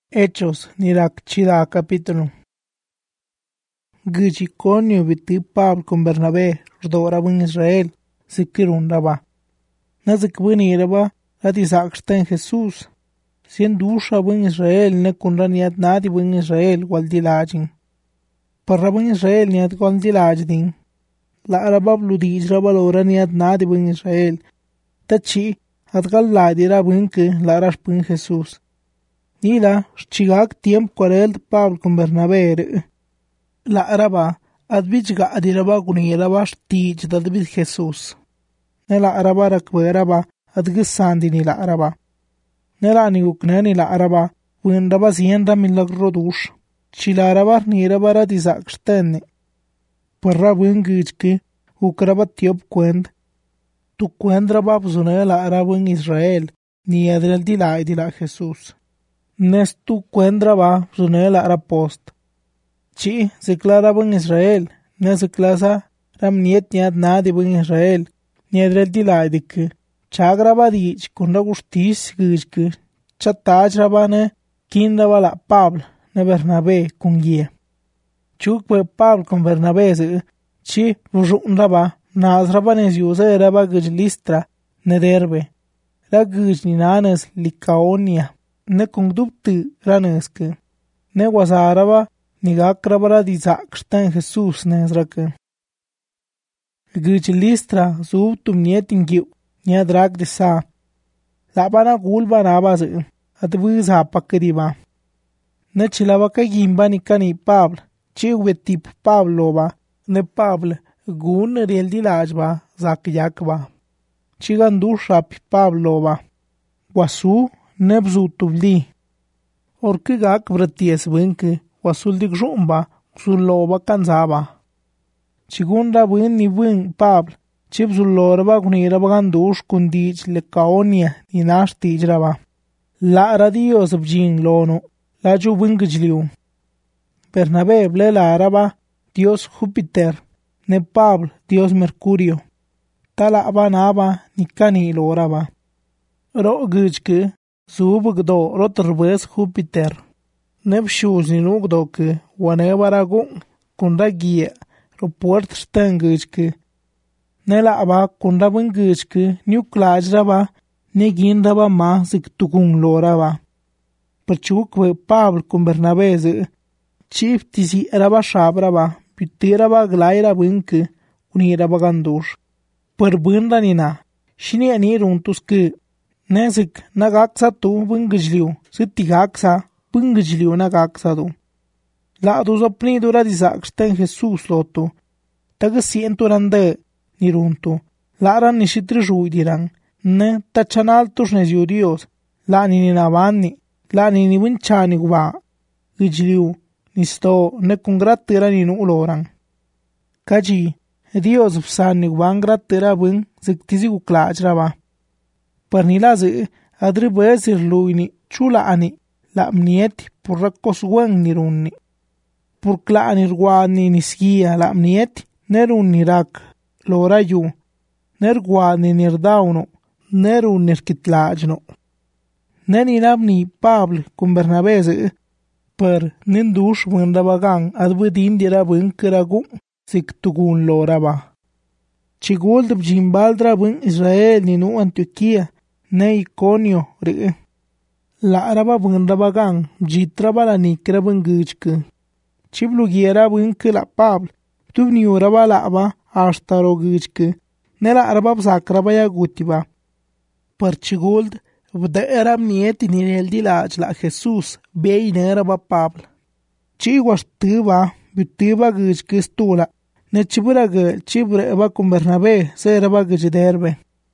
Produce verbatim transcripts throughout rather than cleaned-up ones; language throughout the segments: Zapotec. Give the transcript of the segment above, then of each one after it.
Hechos nirak chida capítulo. Gıcı Iconio bitti Pablo con Bernabé rdora bun Israel zikirun raba. Nazik bun iraba rati zaksten Jesus. Sien dusha bun Israel ne kunra niat nadi bun Israel waldilajin. Parra bun Israel niat waldilajin. La araba bludi ijraba lora niat nadi bun Israel. Tachi atgal ladira bun ke la rash bun Jesus. Nila chigak tiemp quarel Pablo con Bernabé. La araba adbij ga adiraba kuniraba stij dadbij Jesus. Nela araba rakberaba adgisandi ni la araba. Nela ni uknani la araba winraba sienra milagro dush. Chila araba niraba radizakstene. Parra wingijki ukraba tiop kwend. Tu kwendraba bzune la araba en Israel ni adrel dila dila Jesus. Nestu kwendraba bzune la ara post. Chi ziklara bun Israel, ne ziklasa ram niet niat nadi bun Israel, ni adrel dilaidik, chagraba dich kunra gustis gijk, chataj rabane kinraba la Pablo, ne Bernabé kun guia. Chuk pe Pablo con Bernabé zi, chi vujun raba, naz raba neziuze raba gij Listra, ne Derbe, ra gij ninanes Licaonia, ne kungdubti raneske, ne wazaraba, nigakrabara di zakshtan Jesus nezrake. Gij Listra zubtum nietin giu, niadrak de sa. Labana gulba nabazi, adviz hapakriba. Ne chilabaka gimba nikani Pablo, chiwe tip Pablo ba, ne Pablo gun riel di lajba, zak yakba. Chigandusha pi Pablo ba. Wasu nebzu tubli. Orkigak vraties bunke, wasul dik rumba, zuloba kanzaba. Chigunda bun ni bun Pablo, chip zulorba kuniraba gandush kundich Licaonia ni nashtijraba. La radios bjin lono, la ju bun gijliu. Bernabé ble la araba, Dios Júpiter, ne Pablo, Dios Mercurio. Tala abanaba ni kani loraba. Ro gijke, zubgdo roterbes Júpiter. Nebshuz ni nugdoke, wanebaragun, kunda gia, roport stengijke. Nela aba kunda bungijke, nuklajraba, neginraba ma ziktukun loraba. Perchukwe Pablo con Bernabé zi, chif tizi eraba shabraba, pitiraba glaira bunke, uniraba gandush. Per bunda nina, shini aniruntuske, nezik nagaksa tu bungijliu, zitigaksa, bungijliu nagaksadu. La dus apni dura dizaksten Jesus loto. Taga siento rande niruntu. La ran nishitri juidiran. Ne tachanaltus neziu Dios. La nini navani. La nini winchani guba. Gijliu. Nisto ne kungratira ninu uloran. Kaji. Dios psani guban gratira bun ziktizi guklajraba. Parnila zi adri bezir luini chula ani. La mnieti purrakos wen nirunni. Purkla nirwani nisgia la mnieti nerun nirak lora yu. Nerwani nirdauno nerun nirkitlajno. Neni namni Pablo con Bernabé zi per nindush wendabagan adbudin dira bunkiragun ziktugun loraba. Chiguld bjimbaldra bun Israel ninu Antioquia ne Iconio ri. La araba bundabagan jitraba la nikra bungijke. Chiblugiera bunke la Pablo, tubniuraba la aba ashtaro gijke. Nela araba bzakraba ya gutiba. Parchiguld bda eram nieti nirel dilaj la Jesus bei neraba Pablo. Chiguas tuba butiba gijke stula. Ne chiburaga chibreba con Bernabé seraba gijderbe.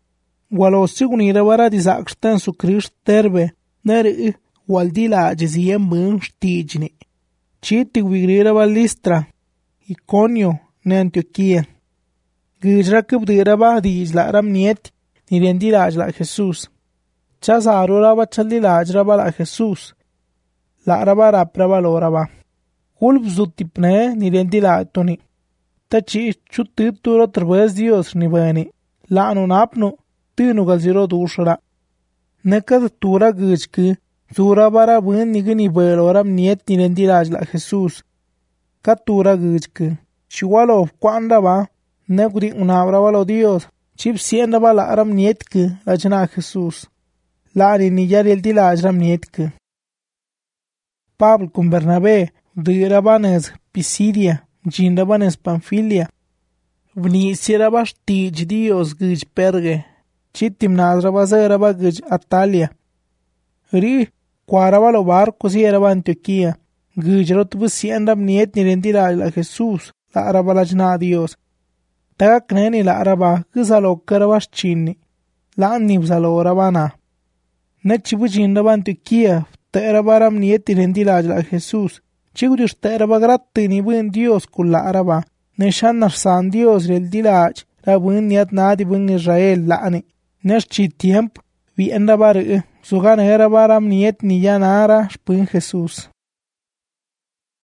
Walos siguniraba dizakshtan su Christ terbe. Nere waldila jeziem bun stijni. Chiti wigrira Listra, Iconio, ne Antioquia. Gijra kubdiraba di isla ram niet, ni rendilaj la Jesus. Chazaro raba chalilaj raba la Jesus. La raba rapraba loraba. Hulb zutipne ni rendilaj toni. Tachi chutit turo trebez Dios ni bani. La anunapno, tinu galziro dushra. Nekad tura gijki, Zuraba ra bwin ni gani lo ra bniet ni rendiraj la Jesús. Catura gujke. Chiwalo quandaba. Negudi unabraba lo Dios. Chip siendaba la ra bnietke la jana Jesús. La ni ni yari el dilaj ra bnietke. Pablo con Bernabé dirabanes Pisidia, jindabanes Panfilia. Vnisiraba stij Dios gij Perge. Chitim nazraba zeraba gij Atalia. Ri quaraba lo barco si eraba Antioquía. Gij rotbu sienda bniet ni rendiraj la Jesús. La araba la jna Dios. Taga kneni la araba gizalo karaba chini. La nibzalo rabana. Nechibu jindaba Antioquía. Teraba ram nieti rendiraj la Jesús. Chigurish teraba gratte ni buen Dios kul la araba. Neshan san Dios rel dilaj. Ra buen niat nadi buen Israel laani. Nesh chi tiemp. Vi enda bari. Sugan era baram niet ni ya nara. Spun Jesús.